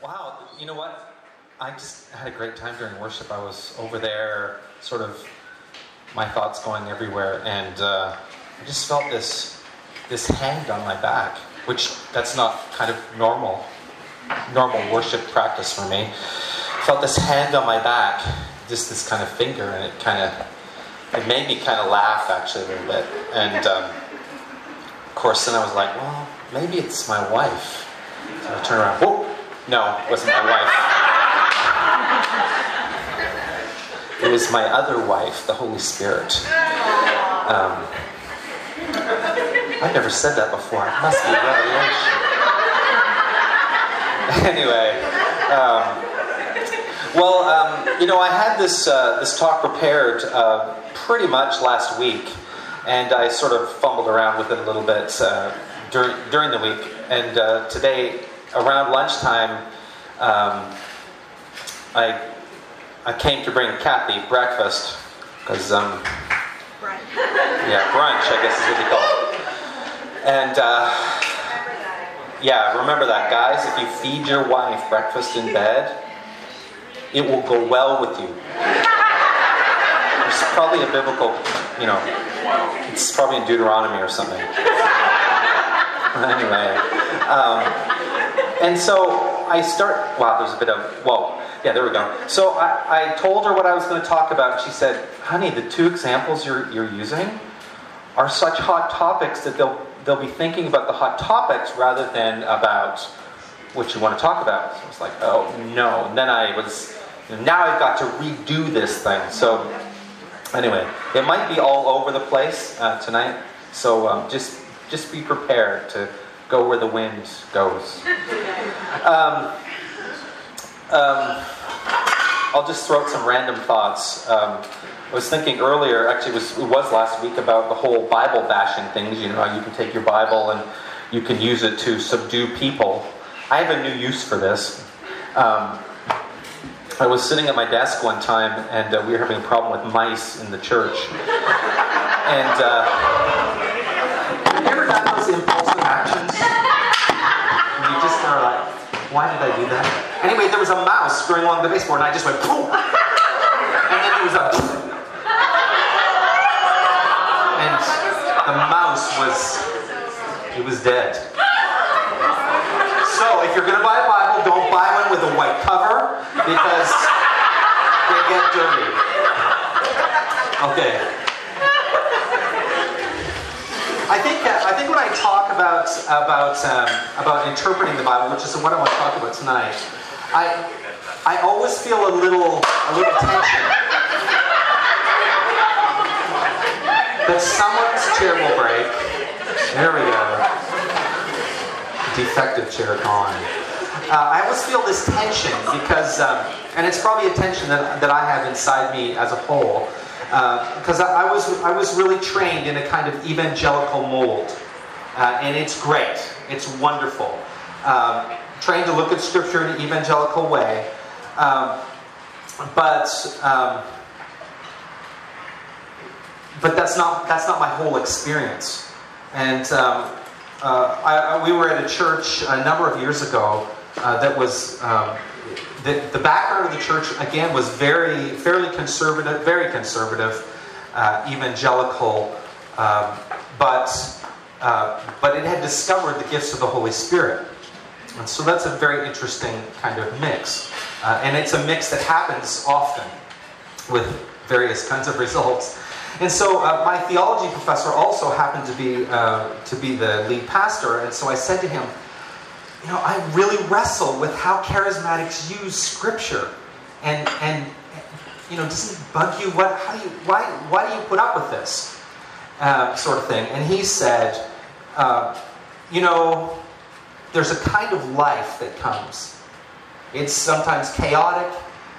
Wow, you know what? I just had a great time during worship. I was over there, sort of, my thoughts going everywhere, and I just felt this hand on my back, which that's not kind of normal worship practice for me. Felt this hand on my back, just this kind of finger, and it made me kind of laugh actually a little bit. And of course, then I was like, well, maybe it's my wife. So I turned around. Whoa! No, it wasn't my wife. It was my other wife, the Holy Spirit. I've never said that before. It must be a revelation. Anyway, I had this talk prepared pretty much last week, and I sort of fumbled around with it a little bit during the week. And today, around lunchtime, I came to bring Kathy breakfast because Brunch. Yeah, brunch, I guess is what you call it. And remember that, guys. If you feed your wife breakfast in bed, it will go well with you. There's probably a biblical, it's probably in Deuteronomy or something. Anyway, and so I start. Wow, there's a bit of whoa. Yeah, there we go. So I told her what I was going to talk about, and she said, "Honey, the two examples you're using are such hot topics that they'll be thinking about the hot topics rather than about what you want to talk about." So I was like, "Oh no!" And then now I've got to redo this thing. So anyway, it might be all over the place tonight. So just be prepared to go where the wind goes. I'll just throw out some random thoughts. I was thinking earlier, actually it was last week, about the whole Bible bashing things. You can take your Bible and you can use it to subdue people. I have a new use for this. I was sitting at my desk one time, and we were having a problem with mice in the church. And have you ever done those impulsive actions? And you just are like, why did I do that? Anyway, there was a mouse going along the baseboard, and I just went, boom! And then it was a... And the mouse was dead. So, if you're going to buy a Bible, don't buy one with a white cover, because they get dirty. Okay. I think when I talk about interpreting the Bible, which is what I want to talk about tonight, I always feel a little tension that someone's chair will break. There we go. Defective chair gone. I always feel this tension because, and it's probably a tension that I have inside me as a whole, because I was really trained in a kind of evangelical mold, and it's great, it's wonderful. Trained to look at Scripture in an evangelical way, but that's not my whole experience. And we were at a church a number of years ago that was the background of the church again was fairly conservative, very conservative, evangelical, but it had discovered the gifts of the Holy Spirit, and so that's a very interesting kind of mix, and it's a mix that happens often with various kinds of results. And so my theology professor also happened to be the lead pastor, and so I said to him, I really wrestle with how charismatics use Scripture, and doesn't it bug you? Why do you put up with this sort of thing? And he said, there's a kind of life that comes. It's sometimes chaotic,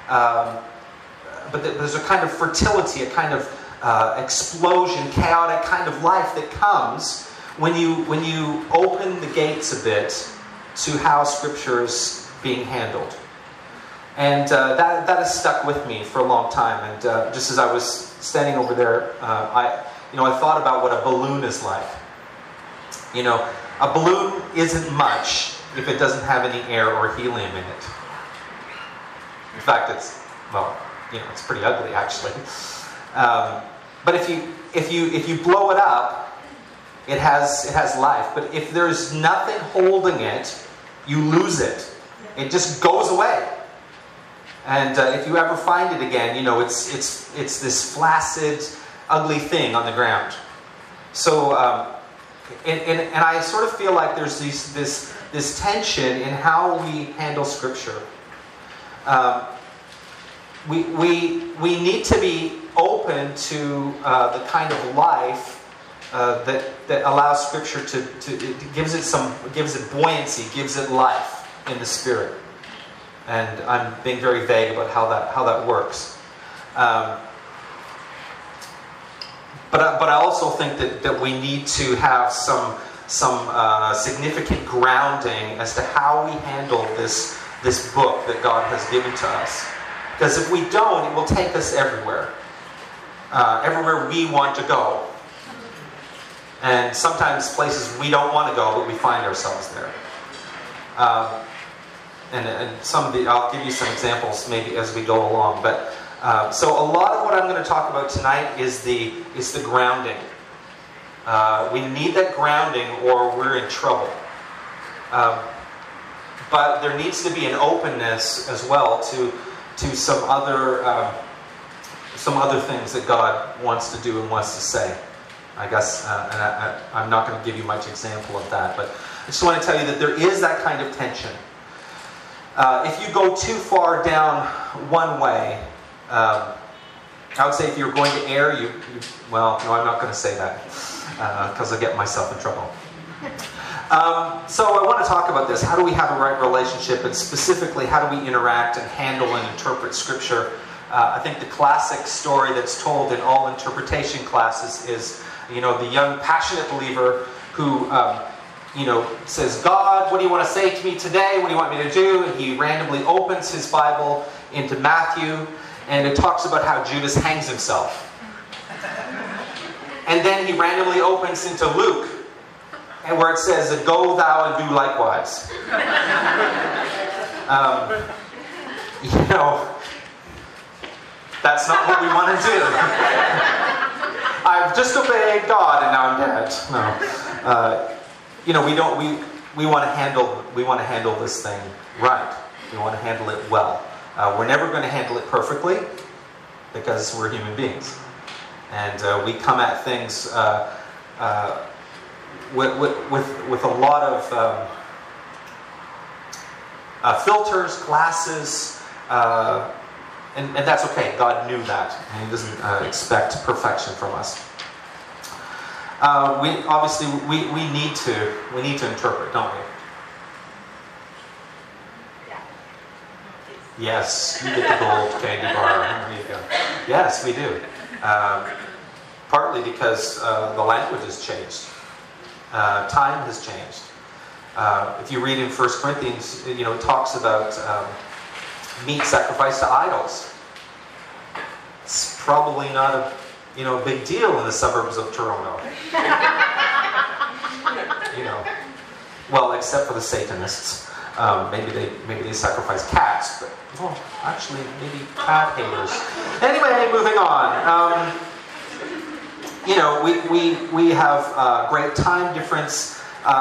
but there's a kind of fertility, a kind of explosion, chaotic kind of life that comes when you open the gates a bit to how Scripture is being handled. And that has stuck with me for a long time. And just as I was standing over there, I thought about what a balloon is like. A balloon isn't much if it doesn't have any air or helium in it. In fact, it's pretty ugly actually. But if you blow it up, it has life. But if there's nothing holding it, you lose it. It just goes away. And if you ever find it again, it's this flaccid, ugly thing on the ground. So, and I sort of feel like there's this tension in how we handle Scripture. We need to be open to the kind of life that allows Scripture it gives it buoyancy, gives it life in the Spirit. And I'm being very vague about how that works. But I also think that we need to have some significant grounding as to how we handle this book that God has given to us. Because if we don't, it will take us everywhere. Everywhere we want to go. And sometimes places we don't want to go, but we find ourselves there. And some of I'll give you some examples maybe as we go along. But so a lot of what I'm going to talk about tonight is the grounding. We need that grounding, or we're in trouble. But there needs to be an openness as well to some other things that God wants to do and wants to say. I guess, and I'm not going to give you much example of that, but I just want to tell you that there is that kind of tension. If you go too far down one way, I would say if you're going to err, well, no, I'm not going to say that because I'll get myself in trouble. So I want to talk about this. How do we have a right relationship, and specifically, how do we interact and handle and interpret Scripture? I think the classic story that's told in all interpretation classes is, the young passionate believer who, says, "God, what do you want to say to me today? What do you want me to do?" And he randomly opens his Bible into Matthew, and it talks about how Judas hangs himself. And then he randomly opens into Luke, and where it says, "Go thou and do likewise." That's not what we want to do. I've just obeyed God and now I'm dead. No. We want to handle this thing right. We want to handle it well. We're never going to handle it perfectly because we're human beings. And we come at things with a lot of filters, glasses, and that's okay. God knew that, and He doesn't expect perfection from us. We need to interpret, don't we? Yeah. Yes, you get the gold candy bar. There you go. Yes, we do. Partly because the language has changed. Time has changed. If you read in 1 Corinthians, it talks about meat sacrificed to idols. It's probably not a big deal in the suburbs of Toronto. Well, except for the Satanists. Maybe they sacrifice cats, but actually maybe cat haters. Anyway, moving on. We have great time difference.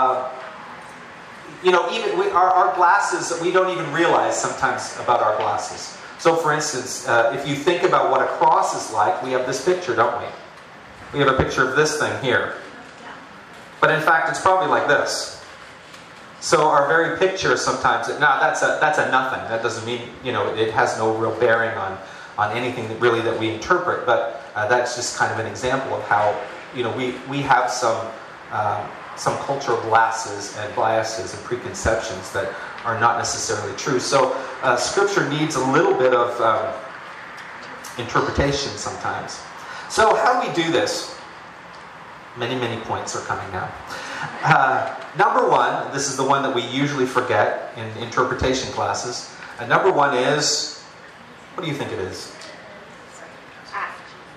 Even our glasses, we don't even realize sometimes about our glasses. So, for instance, if you think about what a cross is like, we have this picture, don't we? We have a picture of this thing here. But in fact, it's probably like this. So our very picture sometimes, that's a nothing. That doesn't mean, it has no real bearing on anything that we interpret. But that's just kind of an example of how, we have some cultural glasses and biases and preconceptions that are not necessarily true. So Scripture needs a little bit of interpretation sometimes. So how do we do this? Many points are coming now. Number one, this is the one that we usually forget in interpretation classes. Number one is, what do you think it is?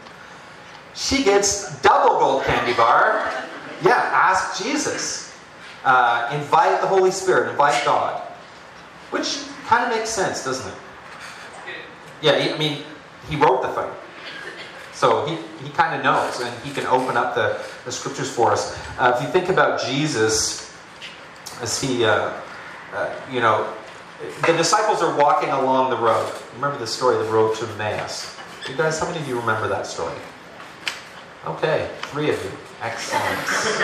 She gets double gold candy bar. Yeah, ask Jesus. invite the Holy Spirit, invite God. Which kind of makes sense, doesn't it? Yeah, he wrote the thing. So he kind of knows, and he can open up the scriptures for us. If you think about Jesus, as he, the disciples are walking along the road. Remember the story of the road to Emmaus? You guys, how many of you remember that story? Okay, 3 of you. Excellent.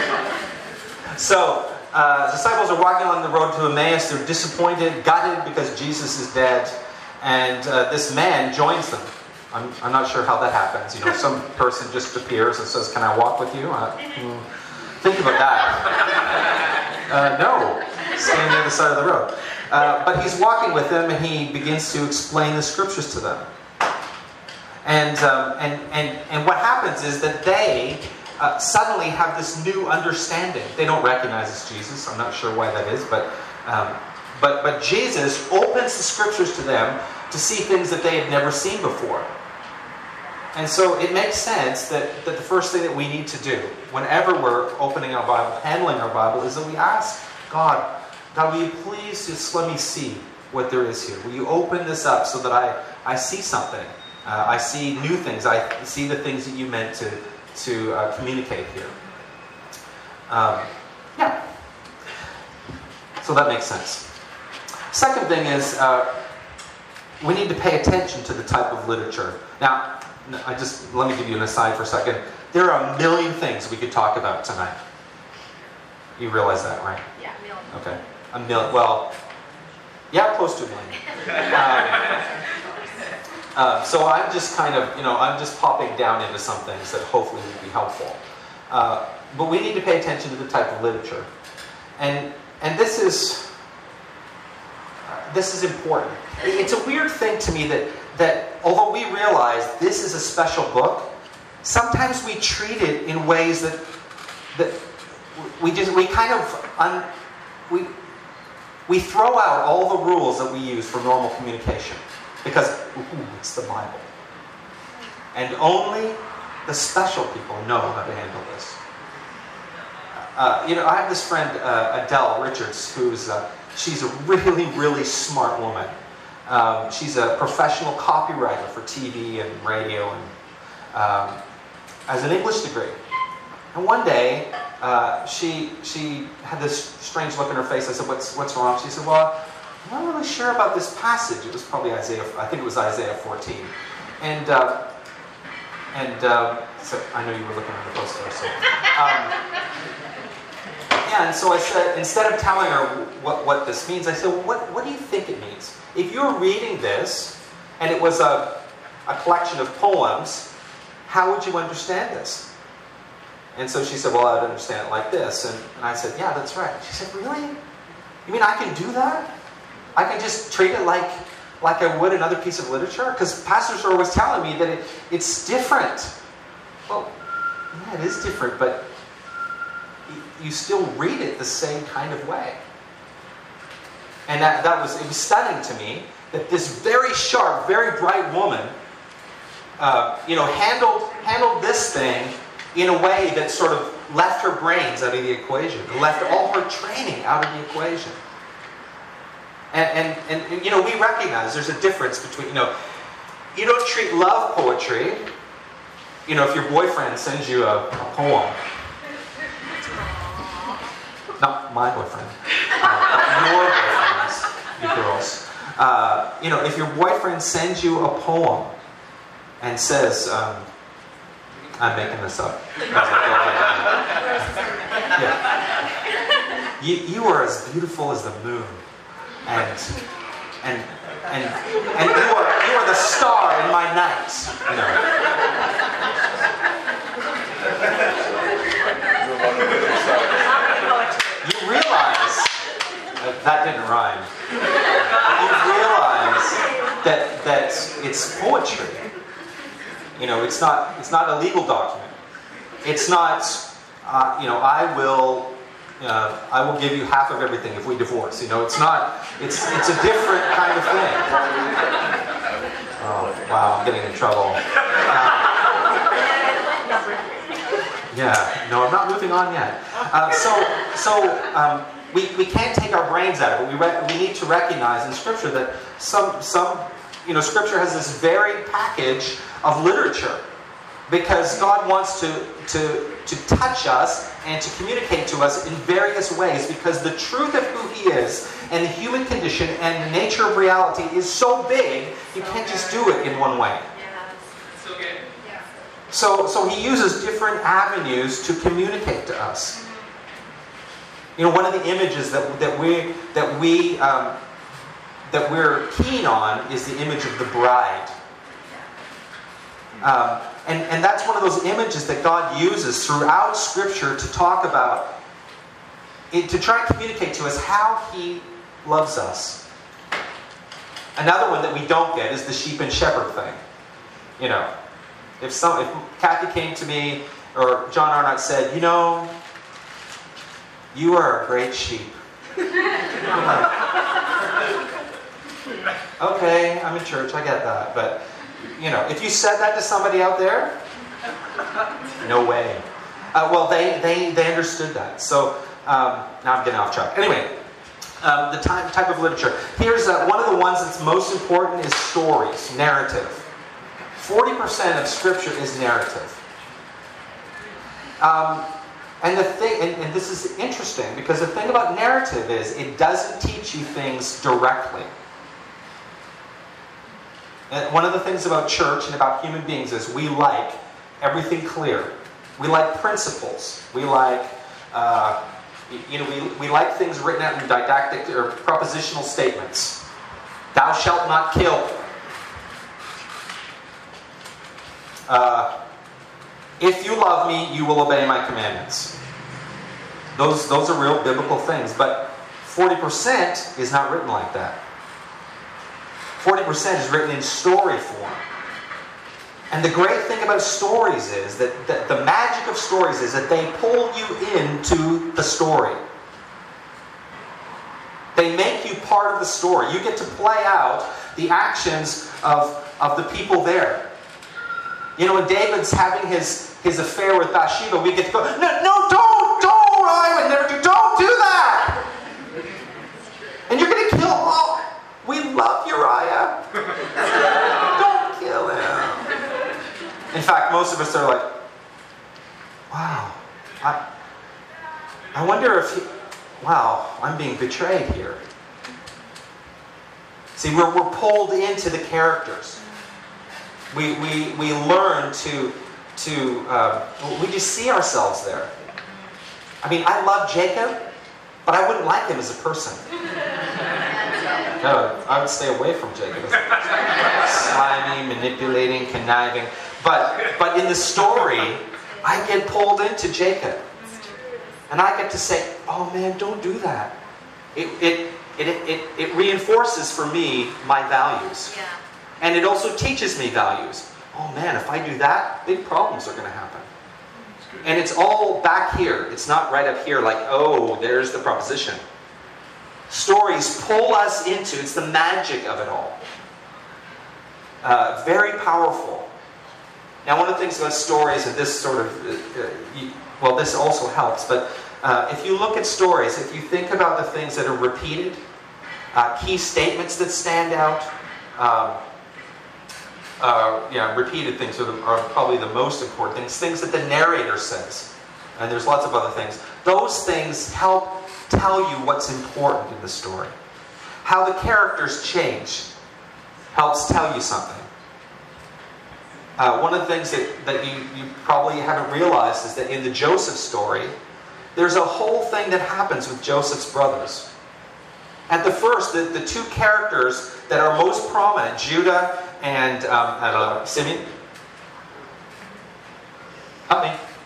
So, disciples are walking along the road to Emmaus. They're disappointed, gutted because Jesus is dead. And this man joins them. I'm not sure how that happens. Some person just appears and says, "Can I walk with you?" Think about that. No. Stay on the other side of the road. But he's walking with them, and he begins to explain the scriptures to them. And what happens is that they suddenly have this new understanding. They don't recognize it's Jesus. I'm not sure why that is, but Jesus opens the scriptures to them to see things that they had never seen before. And so it makes sense that the first thing that we need to do whenever we're opening our Bible, handling our Bible, is that we ask God, will you please just let me see what there is here? Will you open this up so that I see something? I see new things. I see the things that you meant to communicate here. Yeah. So that makes sense. Second thing is we need to pay attention to the type of literature. Now, let me give you an aside for a second. There are a million things we could talk about tonight. You realize that, right? Yeah, a million. Okay. A million. Well, yeah, close to a million. So I'm just kind of, I'm just popping down into some things that hopefully will be helpful. But we need to pay attention to the type of literature. And this is important. It's a weird thing to me that although we realize this is a special book, sometimes we treat it in ways that we throw out all the rules that we use for normal communication because it's the Bible, and only the special people know how to handle this. I have this friend Adele Richards, she's a really, really smart woman. She's a professional copywriter for TV and radio, and has an English degree. And one day, she had this strange look in her face. I said, "What's wrong?" She said, "Well, I'm not really sure about this passage." It was probably Isaiah 14. And so I know you were looking at the poster. So, and so I said, instead of telling her what this means, I said, well, what do you think it means? If you're reading this, and it was a collection of poems, how would you understand this? And so she said, well, I'd understand it like this. And I said, yeah, that's right. She said, really? You mean I can do that? I can just treat it like I would another piece of literature? Because pastors are always telling me that it's different. Well, yeah, it is different, but you still read it the same kind of way. And it was stunning to me that this very sharp, very bright woman, handled this thing in a way that sort of left her brains out of the equation, left all her training out of the equation. And we recognize there's a difference between, you don't treat love poetry, if your boyfriend sends you a poem. Not my boyfriend. Your boyfriends, you girls. If your boyfriend sends you a poem and says, I'm making this up. Yeah. You are as beautiful as the moon, and you are the star in my night. You realize that didn't rhyme. You realize that it's poetry. It's not a legal document. It's not, I will give you half of everything if we divorce. It's not, it's a different kind of thing. Oh, wow, I'm getting in trouble. Yeah, no, I'm not moving on yet. We can't take our brains out of it. We need to recognize in Scripture that Scripture has this varied package of literature because God wants to touch us and to communicate to us in various ways, because the truth of who He is and the human condition and the nature of reality is so big, you can't just do it in one way. So good. So He uses different avenues to communicate to us. One of the images that we're keen on is the image of the bride. And that's one of those images that God uses throughout Scripture to talk about, to try and communicate to us how He loves us. Another one that we don't get is the sheep and shepherd thing. If Kathy came to me or John Arnott said, you are a great sheep. I'm like, okay, I'm in church, I get that. But, if you said that to somebody out there, no way. Well, they understood that. So, now I'm getting off track. Anyway, the type of literature. Here's one of the ones that's most important is stories, narrative. 40% of Scripture is narrative. And the thing, and this is interesting, because the thing about narrative is it doesn't teach you things directly. And one of the things about church and about human beings is we like everything clear. We like principles. We like, we like things written out in didactic or propositional statements. Thou shalt not kill. If you love me, you will obey my commandments. Those are real biblical things, but 40% is not written like that. 40% is written in story form. And the great thing about stories is that the magic of stories is that they pull you into the story. They make you part of the story. You get to play out the actions of the people there. When David's having his affair with Bathsheba, we get to go, no, don't! I would never don't do that! And you're going to kill, we love Uriah. Don't kill him. In fact, most of us are like, wow, I wonder if, I'm being betrayed here. See, we're pulled into the characters. We learn to we just see ourselves there. I mean, I love Jacob, but I wouldn't like him as a person. No, I would stay away from Jacob. Slimy, manipulating, conniving. But in the story, I get pulled into Jacob. And I get to say, oh man, don't do that. It reinforces for me my values. Yeah. And it also teaches me values. Oh man, if I do that, big problems are going to happen. And it's all back here. It's not right up here like, oh, there's the proposition. Stories pull us into, it's the magic of it all. Very powerful. Now, one of the things about stories, and this sort of, this also helps, but if you look at stories, if you think about the things that are repeated, key statements that stand out, repeated things are probably the most important things that the narrator says. And there's lots of other things. Those things help tell you what's important in the story. How the characters change helps tell you something. One of the things that you probably haven't realized is that in the Joseph story, there's a whole thing that happens with Joseph's brothers. At the first, the two characters that are most prominent, Judah and Simeon. Help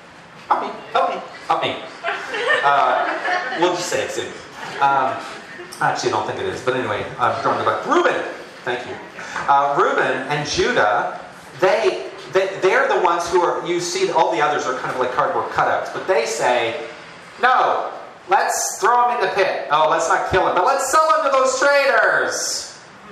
me. We'll just say it's Simeon. Actually, I don't think it is. But anyway, I'm drawing about Reuben. Thank you. Reuben and Judah, they're the ones who are, you see all the others are kind of like cardboard cutouts. But they say, no, let's throw him in the pit. Oh, let's not kill him, but let's sell him to those traders.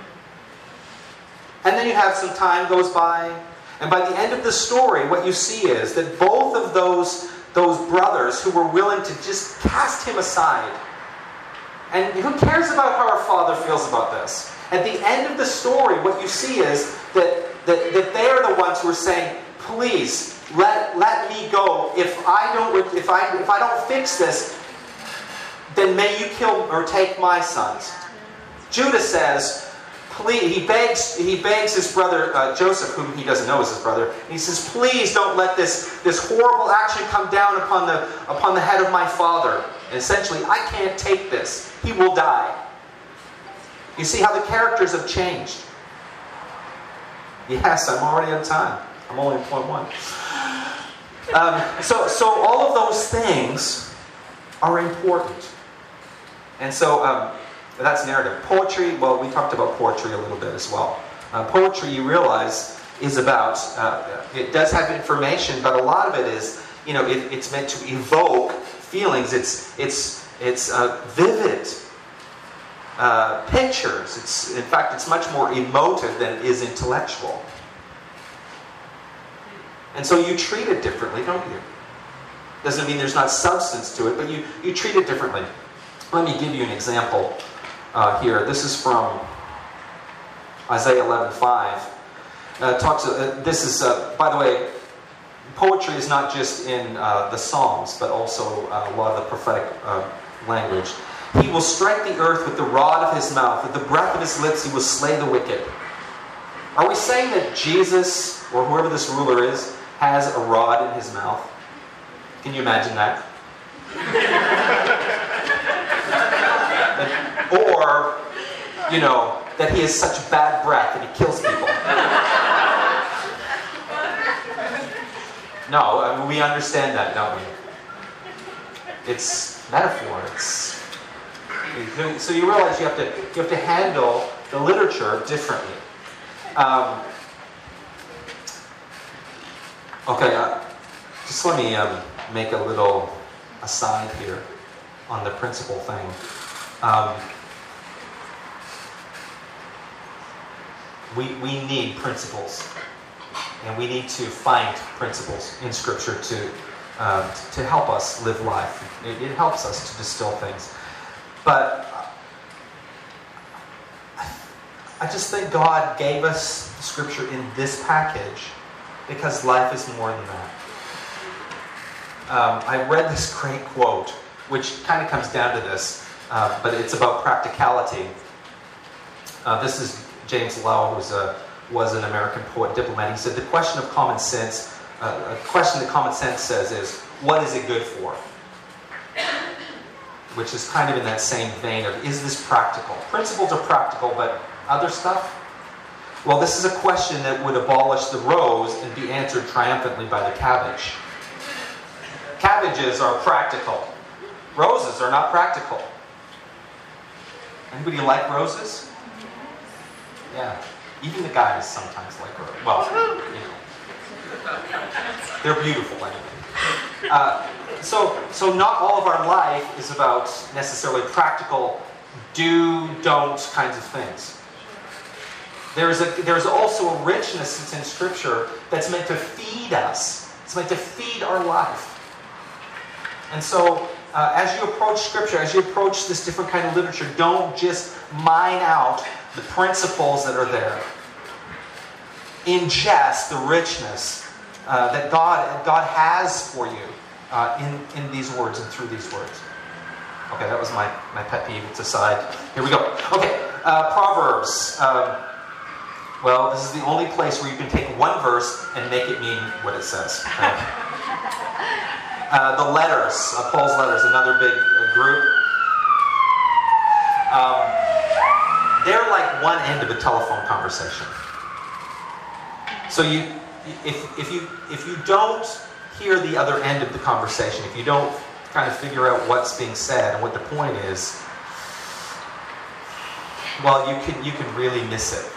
And then you have some time goes by. And by the end of the story, what you see is that both of those those brothers who were willing to just cast him aside. And who cares about how our Father feels about this? At the end of the story, what you see is that they are the ones who are saying, please, let me go. If I don't fix this, then may you kill or take my sons. Judah says, please, he begs his brother Joseph, whom he doesn't know is his brother, and he says, please don't let this horrible action come down upon the head of my father. And essentially, I can't take this. He will die. You see how the characters have changed. Yes, I'm already out of time. I'm only in point 1. So all of those things are important. And so that's narrative. Poetry, well, we talked about poetry a little bit as well. Poetry, you realize, is about, it does have information, but a lot of it is, it's meant to evoke feelings. It's vivid pictures. In fact, it's much more emotive than it is intellectual. And so you treat it differently, don't you? Doesn't mean there's not substance to it, but you treat it differently. Let me give you an example here. This is from Isaiah 11:5. This is, by the way, poetry is not just in the Psalms, but also a lot of the prophetic language. He will strike the earth with the rod of his mouth. With the breath of his lips, he will slay the wicked. Are we saying that Jesus, or whoever this ruler is, has a rod in his mouth? Can you imagine that? Or, that he has such bad breath that he kills people. No, we understand that, don't we? It's metaphor. So you realize you have to handle the literature differently. Just let me make a little aside here on the principle thing. We need principles, and we need to find principles in Scripture to help us live life. It helps us to distill things. But I just think God gave us Scripture in this package because life is more than that. I read this great quote, which kind of comes down to this, but it's about practicality. This is James Lowell, who was an American poet, diplomat. He said, the question of common sense, a question that common sense says is, what is it good for? Which is kind of in that same vein of, is this practical? Principles are practical, but other stuff? Well, this is a question that would abolish the rose and be answered triumphantly by the cabbage. Cabbages are practical. Roses are not practical. Anybody like roses? Yeah. Even the guys sometimes like roses. Well, they're beautiful anyway. So not all of our life is about necessarily practical do, don't kinds of things. There's also a richness that's in Scripture that's meant to feed us. It's meant to feed our life. And so as you approach Scripture, as you approach this different kind of literature, don't just mine out the principles that are there. Ingest the richness that God has for you in these words and through these words. Okay, that was my pet peeve. It's aside. Here we go. Okay, Proverbs. Well, this is the only place where you can take one verse and make it mean what it says. The letters, Paul's letters, another big group. They're like one end of a telephone conversation. So if you don't hear the other end of the conversation, if you don't kind of figure out what's being said and what the point is, well, you can really miss it.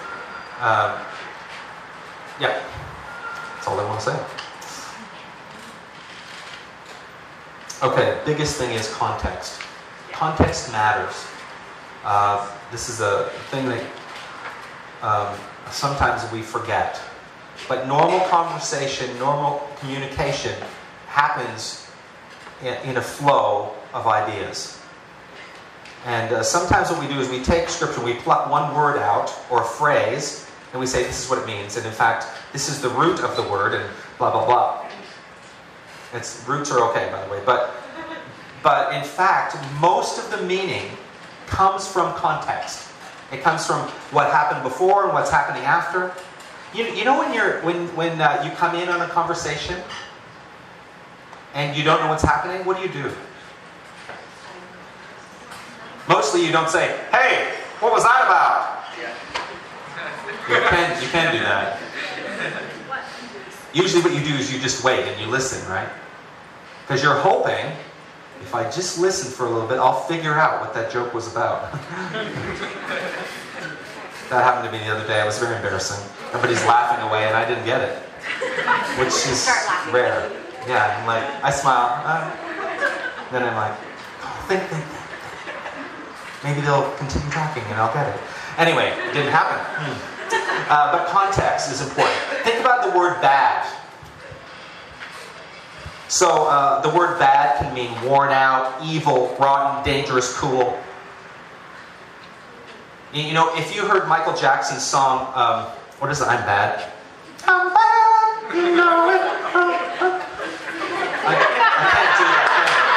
Yeah, that's all I want to say. Okay, biggest thing is context. Context matters. This is a thing that sometimes we forget. But normal conversation, normal communication happens in a flow of ideas. And sometimes what we do is we take Scripture, we pluck one word out or a phrase, and we say this is what it means. And in fact, this is the root of the word, and blah, blah, blah. Roots are okay, by the way. But in fact, most of the meaning comes from context. It comes from what happened before and what's happening after. You know when you come in on a conversation and you don't know what's happening, what do? Mostly you don't say, "Hey, what was that about?" You can do that. Usually what you do is you just wait and you listen, right? Because you're hoping, if I just listen for a little bit, I'll figure out what that joke was about. That happened to me the other day. It was very embarrassing. Everybody's laughing away and I didn't get it. Which is rare. Yeah, I'm like, I smile. Then I'm like, oh, think. Maybe they'll continue talking and I'll get it. Anyway, it didn't happen. But context is important. Think about the word bad. So the word bad can mean worn out, evil, rotten, dangerous, cool. You know, if you heard Michael Jackson's song, what is it? I'm bad. I'm bad, you know it. I can't do that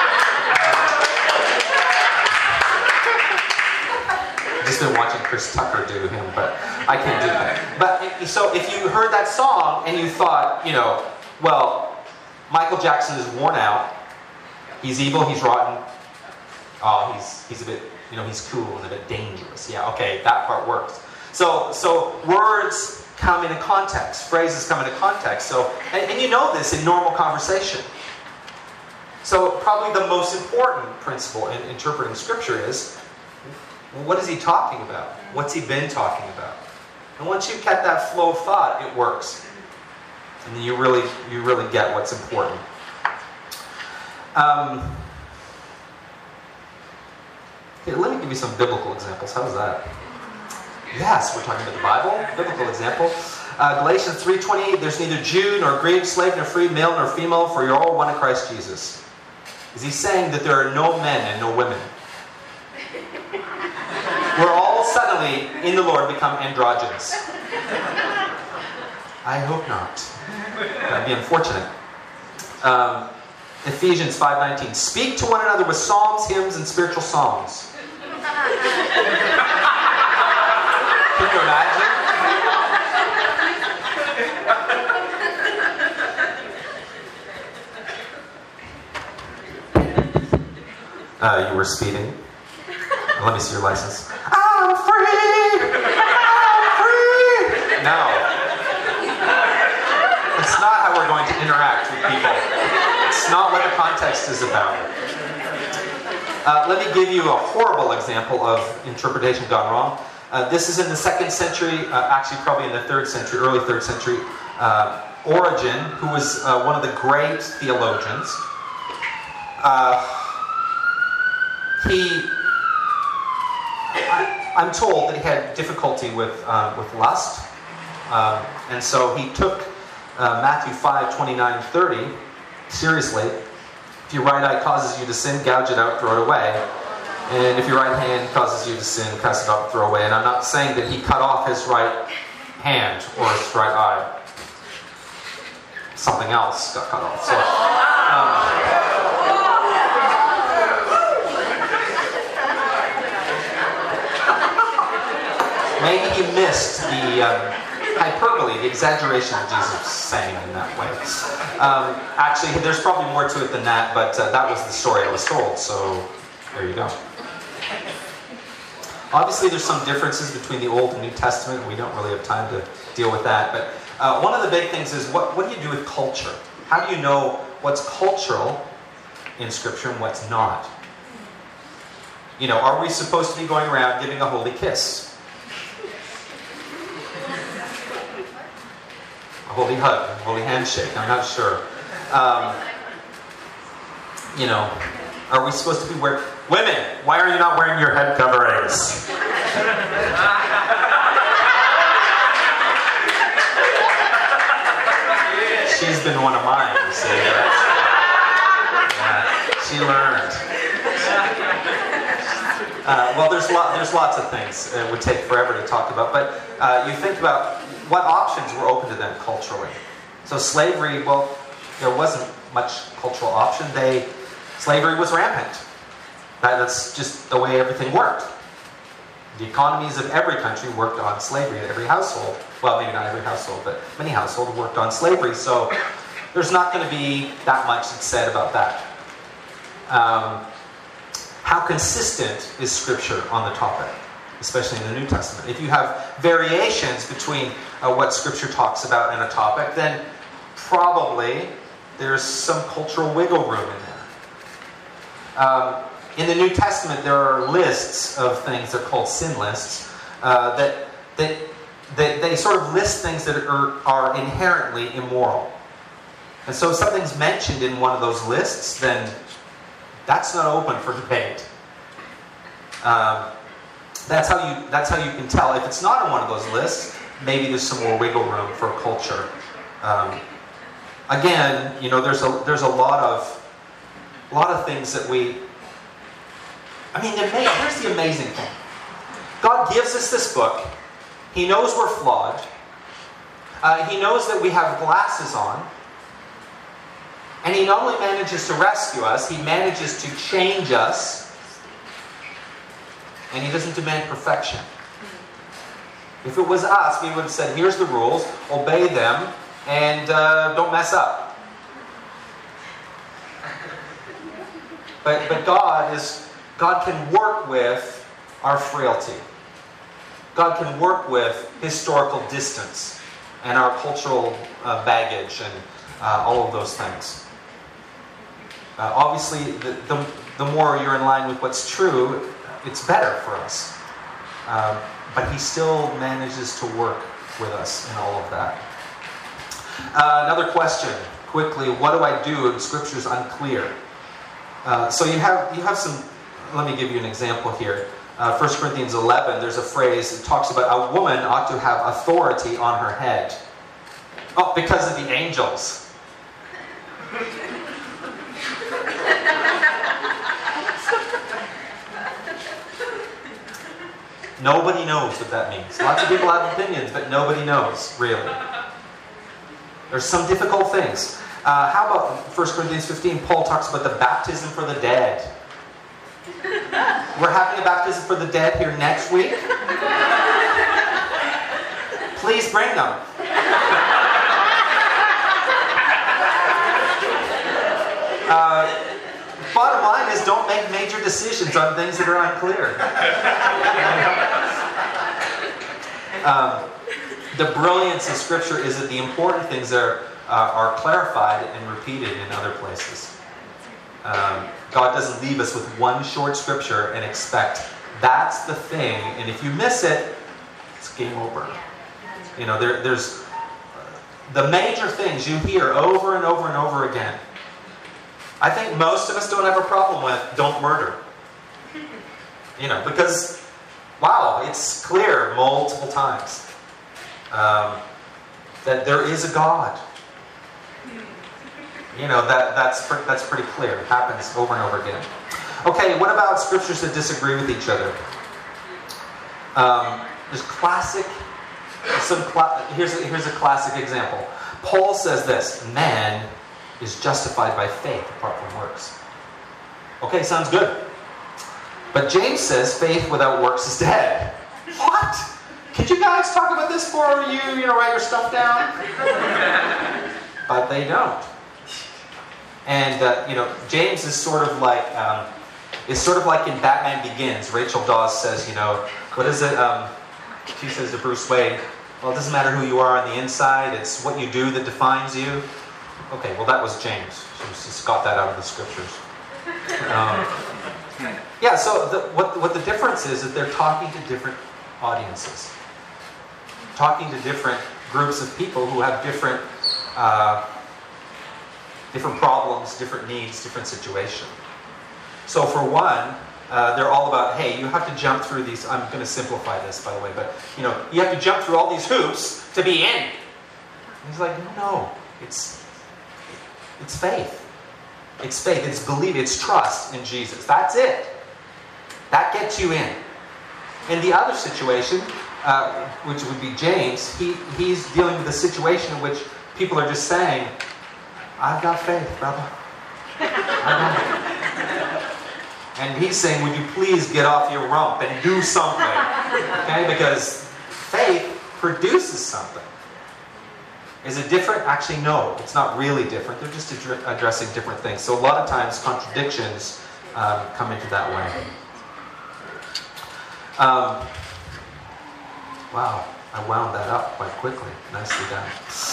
thing. I've just been watching Chris Tucker do him, but I can't do that. But so if you heard that song and you thought, well, Michael Jackson is worn out. He's evil. He's rotten. Oh, he's a bit, he's cool and a bit dangerous. Yeah, okay, that part works. So words come in a context. Phrases come in a context. So, and you know this in normal conversation. So probably the most important principle in interpreting Scripture is, what is he talking about? What's he been talking about? And once you get that flow of thought, it works. And then you really get what's important. Okay, let me give you some biblical examples. How's that? Yes, we're talking about the Bible. Biblical example. Galatians 3:28, there's neither Jew nor Greek, slave nor free, male nor female, for you're all one in Christ Jesus. Is he saying that there are no men and no women? We're all suddenly, in the Lord, become androgynous. I hope not. That'd be unfortunate. Ephesians 5:19. Speak to one another with psalms, hymns, and spiritual songs. Can you imagine? You were speeding. Let me see your license. I'm free! I'm free! No. It's not how we're going to interact with people. It's not what the context is about. Let me give you a horrible example of interpretation gone wrong. This is in the 2nd century, actually probably in the 3rd century, early 3rd century. Origen, who was one of the great theologians, I'm told that he had difficulty with lust, and so he took Matthew 5:29-30 seriously. If your right eye causes you to sin, gouge it out, throw it away. And if your right hand causes you to sin, cast it off, throw away. And I'm not saying that he cut off his right hand or his right eye. Something else got cut off. So, maybe he missed the hyperbole, the exaggeration of Jesus saying in that way. Actually, there's probably more to it than that, but that was the story I was told, so there you go. Obviously, there's some differences between the Old and New Testament. We don't really have time to deal with that, but one of the big things is, what do you do with culture? How do you know what's cultural in Scripture and what's not? Are we supposed to be going around giving a holy kiss? A holy hug, a holy handshake, I'm not sure. Are we supposed to be wearing... Women, why are you not wearing your head coverings? She's been one of mine, you see. she learned. Well, there's lots of things it would take forever to talk about, but you think about what options were open to them culturally. So slavery, well, there wasn't much cultural option. Slavery was rampant. That's just the way everything worked. The economies of every country worked on slavery. Every household, well, maybe not every household, but many households worked on slavery. So there's not going to be that much that's said about that. How consistent is Scripture on the topic, especially in the New Testament? If you have variations between what Scripture talks about in a topic, then probably there's some cultural wiggle room in there. In the New Testament, there are lists of things, they're called sin lists, that they sort of list things that are inherently immoral. And so if something's mentioned in one of those lists, then that's not open for debate. That's how you can tell. If it's not on one of those lists, maybe there's some more wiggle room for culture. Again, there's a lot of things that we. I mean, here's the amazing thing. God gives us this book. He knows we're flawed. He knows that we have glasses on. And He not only manages to rescue us, He manages to change us. And He doesn't demand perfection. If it was us, we would have said, here's the rules, obey them, and don't mess up. But God can work with our frailty. God can work with historical distance and our cultural baggage and all of those things. Obviously, the more you're in line with what's true, it's better for us. But He still manages to work with us in all of that. Another question, quickly, what do I do if Scripture's unclear? So you have some. Let me give you an example here. 1 Corinthians 11, there's a phrase that talks about a woman ought to have authority on her head. Oh, because of the angels. Nobody knows what that means. Lots of people have opinions, but nobody knows, really. There's some difficult things. How about 1 Corinthians 15? Paul talks about the baptism for the dead. We're having a baptism for the dead here next week. Please bring them. Bottom line is, don't make major decisions on things that are unclear. The brilliance of Scripture is that the important things are clarified and repeated in other places. God doesn't leave us with one short Scripture and expect that's the thing, and if you miss it, it's game over. There's the major things you hear over and over and over again. I think most of us don't have a problem with don't murder. Because, wow, it's clear multiple times that there is a God. That's pretty clear. It happens over and over again. Okay, what about scriptures that disagree with each other? There's classic. Here's a classic example. Paul says this: man is justified by faith apart from works. Okay, sounds good. But James says faith without works is dead. What? Could you guys talk about this before you write your stuff down? But they don't. And James is sort of like in Batman Begins. Rachel Dawes says, what is it? She says to Bruce Wayne, well, it doesn't matter who you are on the inside, it's what you do that defines you. Okay, well, that was James. She just got that out of the scriptures. So what the difference is that they're talking to different audiences. Talking to different groups of people who have different problems, different needs, different situations. So for one, they're all about, hey, you have to jump through these. I'm going to simplify this, by the way, but you have to jump through all these hoops to be in. And he's like, no, it's faith. It's faith, it's belief, it's trust in Jesus. That's it. That gets you in. In the other situation, which would be James, he's dealing with a situation in which people are just saying, I've got faith, brother. I got it. And he's saying, would you please get off your rump and do something? Okay, because faith produces something. Is it different? Actually, no. It's not really different. They're just addressing different things. So a lot of times, contradictions come into that way. Wow, I wound that up quite quickly. Nicely done.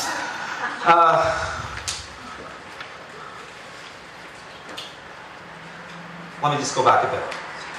Let me just go back a bit.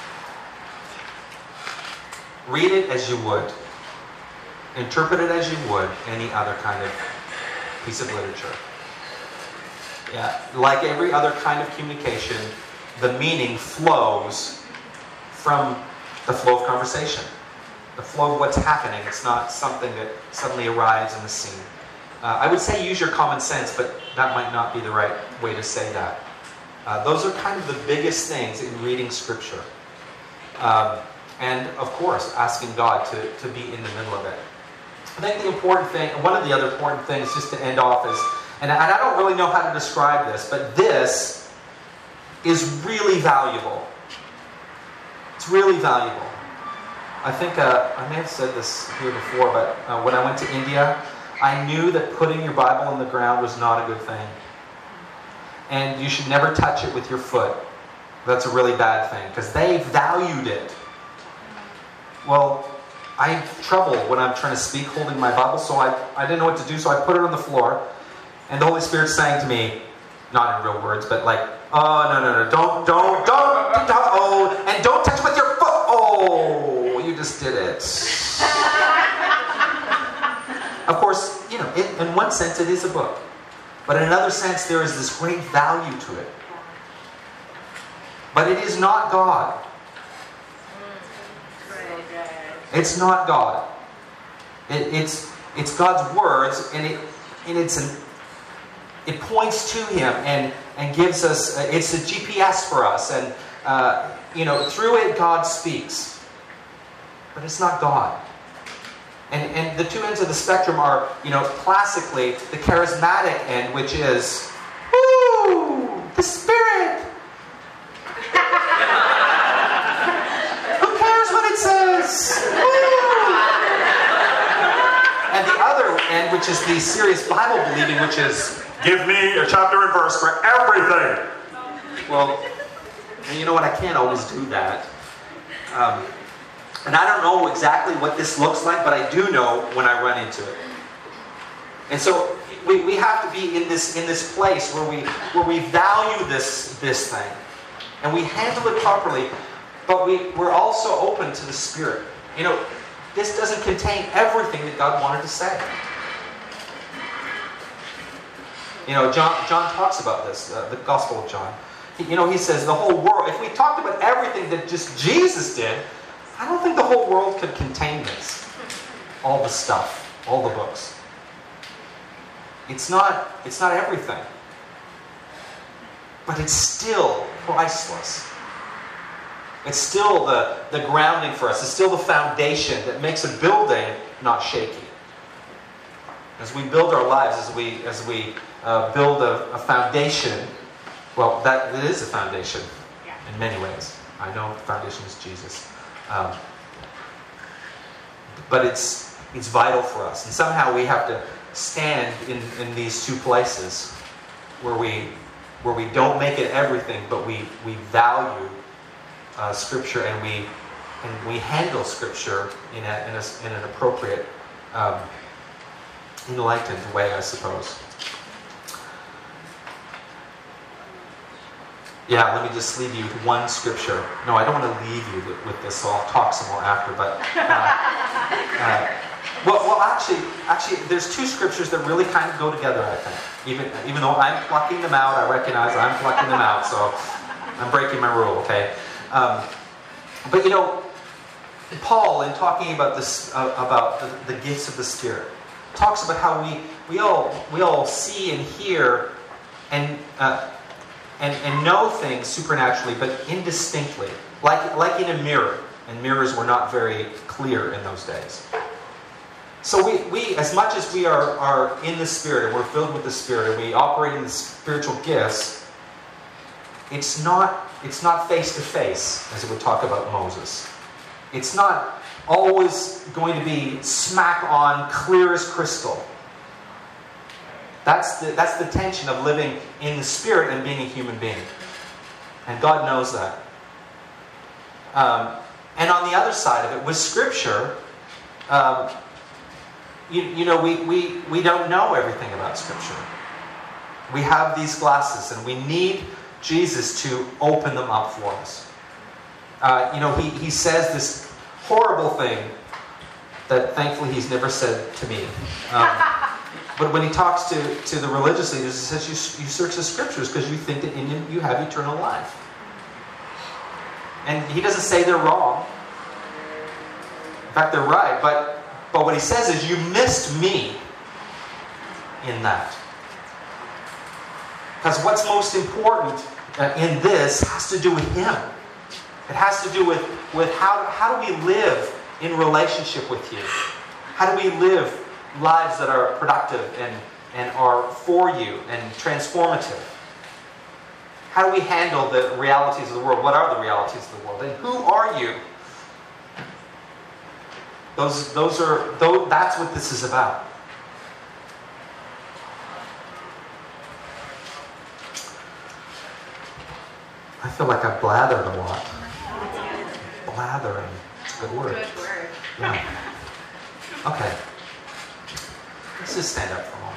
Read it as you would. Interpret it as you would any other kind of piece of literature. Yeah, like every other kind of communication, the meaning flows from the flow of conversation. The flow of what's happening. It's not something that suddenly arrives in the scene. I would say use your common sense, but that might not be the right way to say that. Those are kind of the biggest things in reading Scripture. And, of course, asking God to be in the middle of it. I think the important thing, one of the other important things, just to end off is, and I don't really know how to describe this, but this is really valuable. It's really valuable. I think, I may have said this here before, but when I went to India, I knew that putting your Bible on the ground was not a good thing. And you should never touch it with your foot. That's a really bad thing, because they valued it. Well, I have trouble when I'm trying to speak holding my Bible, so I didn't know what to do, so I put it on the floor, and the Holy Spirit's saying to me, not in real words, but like, oh, no, don't, oh, and don't touch with your foot, oh, you just did it. Of course, in one sense it is a book, but in another sense there is this great value to it. But it is not God. It's not God. It's God's words, and it points to Him and gives us. It's a GPS for us, and through it God speaks. But it's not God. And the two ends of the spectrum are, classically the charismatic end, which is, woo, the Spirit. Who cares what it says? And the other end, which is the serious Bible believing, which is, give me a chapter and verse for everything. Well, and you know what? I can't always do that. And I don't know exactly what this looks like, but I do know when I run into it. And so we have to be in this place where we value this thing, and we handle it properly. But we're also open to the Spirit. This doesn't contain everything that God wanted to say. John talks about this, the Gospel of John. He says the whole world, if we talked about everything that just Jesus did, I don't think the whole world could contain this. All the stuff, all the books. It's not everything. But it's still priceless. It's still the grounding for us. It's still the foundation that makes a building not shaky. As we build our lives, as we build a foundation, well, that it is a foundation in many ways. I know the foundation is Jesus. But it's vital for us. And somehow we have to stand in these two places where we don't make it everything, but we value Scripture, and we handle Scripture in an appropriate, enlightened way, I suppose. Yeah, let me just leave you with one Scripture. No, I don't want to leave you with this, so I'll talk some more after. But well, actually, there's two Scriptures that really kind of go together, I think. Even though I'm plucking them out, I recognize I'm plucking them out, so I'm breaking my rule, okay? But Paul, in talking about this, about the gifts of the Spirit, talks about how we all see and hear and and know things supernaturally, but indistinctly, like in a mirror. And mirrors were not very clear in those days. So we as much as we are in the Spirit, and we're filled with the Spirit, and we operate in the spiritual gifts, it's not face to face, as it would talk about Moses. It's not always going to be smack on, clear as crystal. That's the tension of living in the Spirit and being a human being. And God knows that. And on the other side of it, with Scripture, we don't know everything about Scripture. We have these glasses, and we need Jesus to open them up for us. He says this horrible thing that thankfully he's never said to me. But when he talks to the religious leaders, he says, you search the Scriptures because you think that in them you have eternal life. And he doesn't say they're wrong. In fact, they're right. But what he says is, you missed me in that. Because what's most important in this has to do with him. It has to do with how do we live in relationship with you? How do we live lives that are productive and are for you and transformative? How do we handle the realities of the world? What are the realities of the world? And who are you? That's what this is about. I feel like I blathered a lot. Blathering. It's a good word. Good word. Yeah. Okay. Let's just stand up for a moment.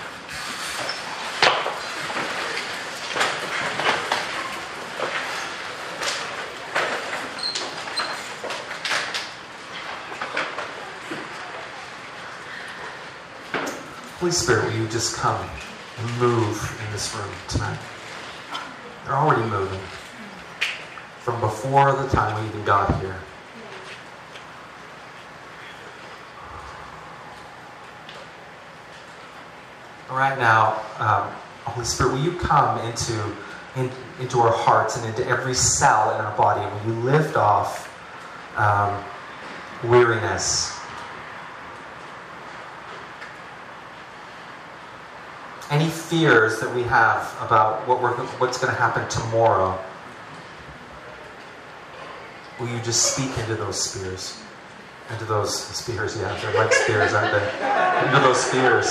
Holy Spirit, will you just come and move in this room tonight? They're already moving. From before the time we even got here. Right now, Holy Spirit, will you come into our hearts and into every cell in our body? Will you lift off weariness? Any fears that we have about what's going to happen tomorrow, will you just speak into those spears? Into those spears, yeah, they're like spears, aren't they? Into those spears.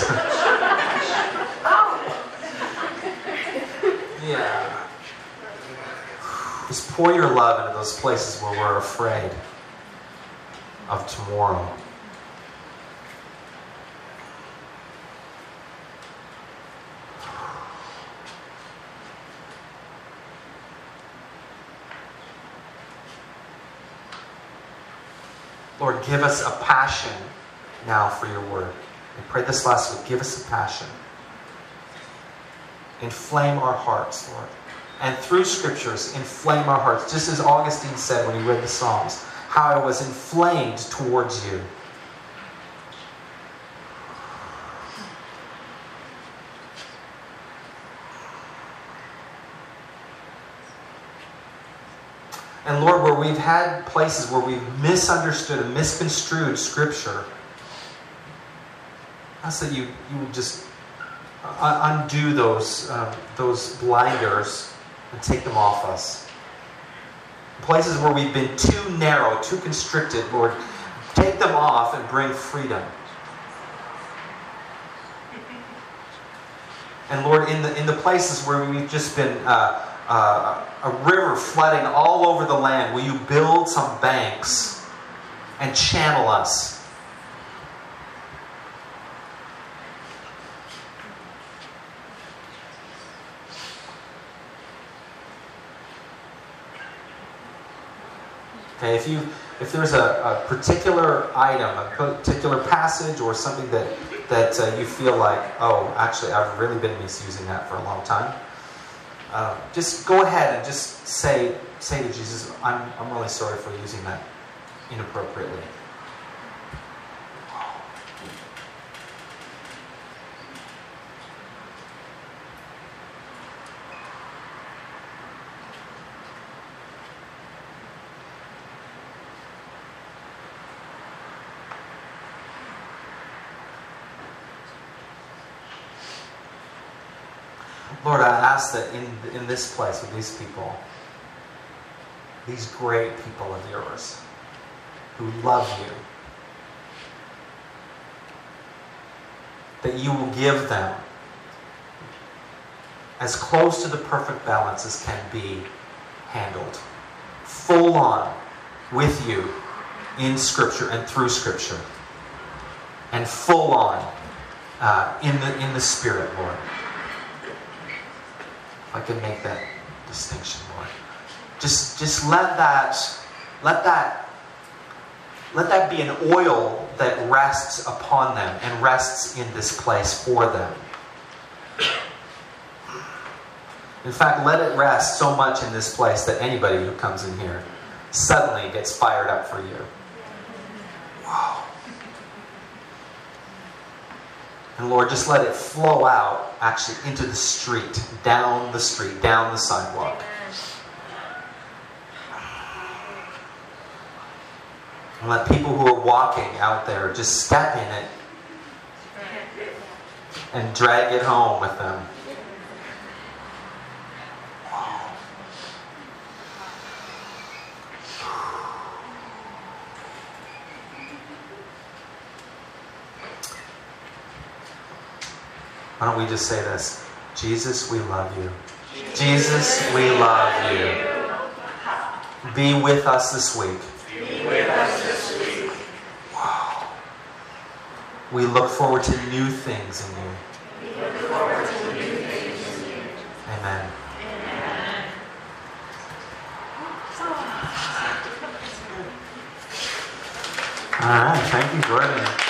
Yeah. Just pour your love into those places where we're afraid of tomorrow. Lord, give us a passion now for your word. I pray this last week, give us a passion. Inflame our hearts, Lord. And through scriptures, inflame our hearts. Just as Augustine said when he read the Psalms, how I was inflamed towards you. And Lord, where we've had places where we've misunderstood and misconstrued Scripture, I ask that you would just undo those blinders and take them off us. Places where we've been too narrow, too constricted, Lord, take them off and bring freedom. And Lord, in the places where we've just been a river flooding all over the land, will you build some banks and channel us? Okay, if there's a particular item, a particular passage, or something that you feel like, oh, actually, I've really been misusing that for a long time, just go ahead and just say to Jesus, I'm really sorry for using that inappropriately. Lord, I ask that in this place with these people, these great people of yours who love you, that you will give them as close to the perfect balance as can be handled. Full on with you in Scripture and through Scripture. And full on in the Spirit, Lord. If I can make that distinction, Lord. Just let that be an oil that rests upon them and rests in this place for them. In fact, let it rest so much in this place that anybody who comes in here suddenly gets fired up for you. Wow. And Lord, just let it flow out actually into the street, down the sidewalk. And let people who are walking out there just step in it and drag it home with them. Why don't we just say this? Jesus, we love you. Jesus, we love you. Be with us this week. Be with us this week. Wow. We look forward to new things in you. We look forward to new things in you. Amen. Amen. All right. Thank you, Gordon.